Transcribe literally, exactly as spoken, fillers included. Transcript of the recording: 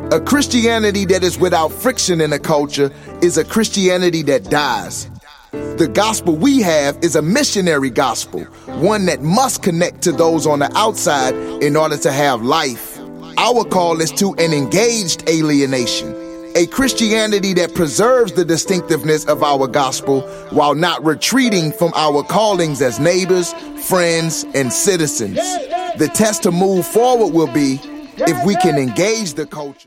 A Christianity that is without friction in a culture is a Christianity that dies. The gospel we have is a missionary gospel, one that must connect to those on the outside in order to have life. Our call is to an engaged alienation, a Christianity that preserves the distinctiveness of our gospel while not retreating from our callings as neighbors, friends, and citizens. The test to move forward will be if we can engage the culture.